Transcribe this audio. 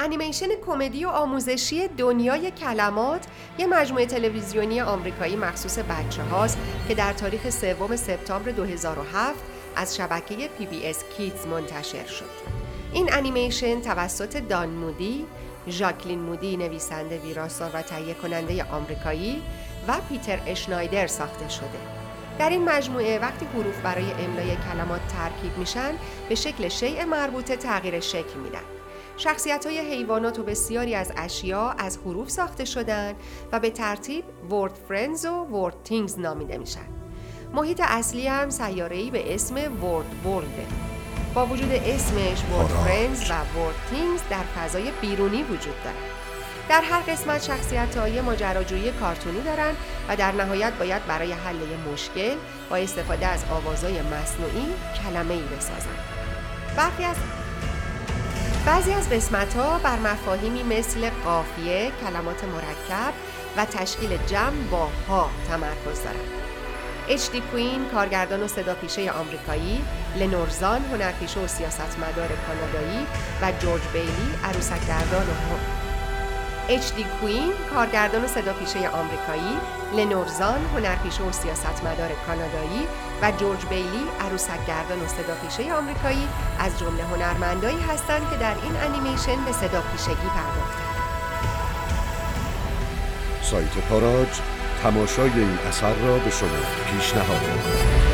انیمیشن کمدی و آموزشی دنیای کلمات یه مجموعه تلویزیونی آمریکایی مخصوص بچه هاست که در تاریخ 3 سپتامبر 2007 از شبکه PBS Kids منتشر شد. این انیمیشن توسط دان مودی، ژاکلین مودی نویسنده ویراستار و تهیه کننده آمریکایی و پیتر اشنایدر ساخته شده. در این مجموعه وقتی حروف برای املای کلمات ترکیب میشن به شکل شیء مربوطه تغییر شکل میدن. شخصیت‌های حیوانات و بسیاری از اشیا از حروف ساخته شدن و به ترتیب ورد فرندز و ورد تینگز نامیده میشن. محیط اصلی هم سیاره‌ای به اسم ورد ورلده. با وجود اسمش ورد فرندز و ورد تینگز در فضای بیرونی وجود دارن. در هر قسمت شخصیت‌های ماجراجویی کارتونی دارن و در نهایت باید برای حل مشکل با استفاده از آوازهای مصنوعی کلمه‌ای بسازن. بعضی از قسمت‌ها بر مفاهیمی مثل قافیه، کلمات مرکب و تشکیل جمع با ها تمرکز دارند. HD کوین، کارگردان و صداپیشه آمریکایی، لنورزان، هنرپیشه و سیاستمدار کانادایی و جورج بیلی، عروسک‌گردان HD کوین، کارگردان و صداپیشه آمریکایی، لنورزان، هنرپیشه و سیاستمدار کانادایی و جورج بیلی، عروسک‌گردان و صداپیشه آمریکایی از جمله هنرمندایی هستند که در این انیمیشن به صداپیشگی پرداختند. سایت تاراج تماشای این اثر را به شما پیشنهاد می‌کند.